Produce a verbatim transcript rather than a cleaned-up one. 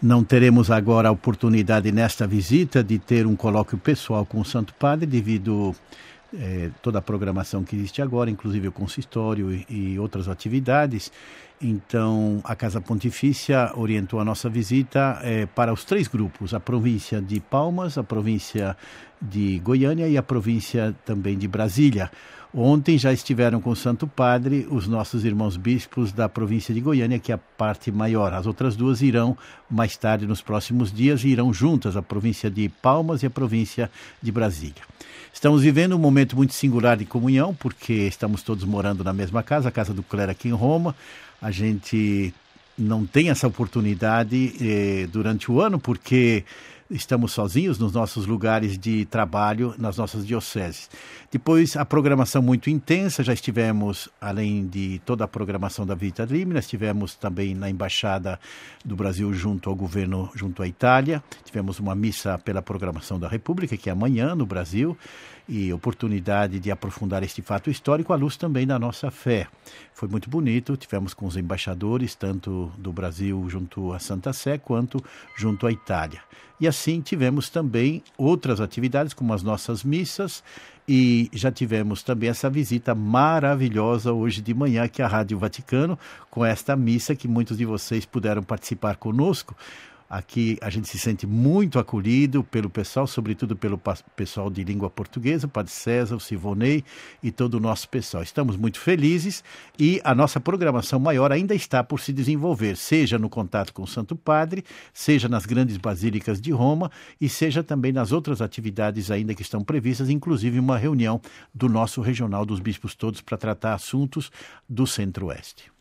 Não teremos agora a oportunidade nesta visita de ter um colóquio pessoal com o Santo Padre devido eh, toda a programação que existe agora, inclusive o consistório e, e outras atividades. Então, a Casa Pontifícia orientou a nossa visita eh, para os três grupos, a província de Palmas, a província de Goiânia e a província também de Brasília. Ontem já estiveram com o Santo Padre os nossos irmãos bispos da província de Goiânia, que é a parte maior. As outras duas irão mais tarde, nos próximos dias, e irão juntas, a província de Palmas e a província de Brasília. Estamos vivendo um momento muito singular de comunhão, porque estamos todos morando na mesma casa, a casa do clero aqui em Roma. A gente não tem essa oportunidade eh, durante o ano, porque estamos sozinhos nos nossos lugares de trabalho, nas nossas dioceses. Depois, a programação muito intensa, já estivemos, além de toda a programação da Vita Rimini, estivemos também na Embaixada do Brasil junto ao governo, junto à Itália. Tivemos uma missa pela programação da República, que é amanhã no Brasil, e oportunidade de aprofundar este fato histórico à luz também da nossa fé. Foi muito bonito, tivemos com os embaixadores, tanto do Brasil junto à Santa Sé, quanto junto à Itália. E assim tivemos também outras atividades, como as nossas missas, e já tivemos também essa visita maravilhosa hoje de manhã aqui à Rádio Vaticano, com esta missa que muitos de vocês puderam participar conosco. Aqui a gente se sente muito acolhido pelo pessoal, sobretudo pelo pessoal de língua portuguesa, o Padre César, o Sivonei e todo o nosso pessoal. Estamos muito felizes e a nossa programação maior ainda está por se desenvolver, seja no contato com o Santo Padre, seja nas grandes basílicas de Roma e seja também nas outras atividades ainda que estão previstas, inclusive uma reunião do nosso Regional dos Bispos Todos para tratar assuntos do Centro-Oeste.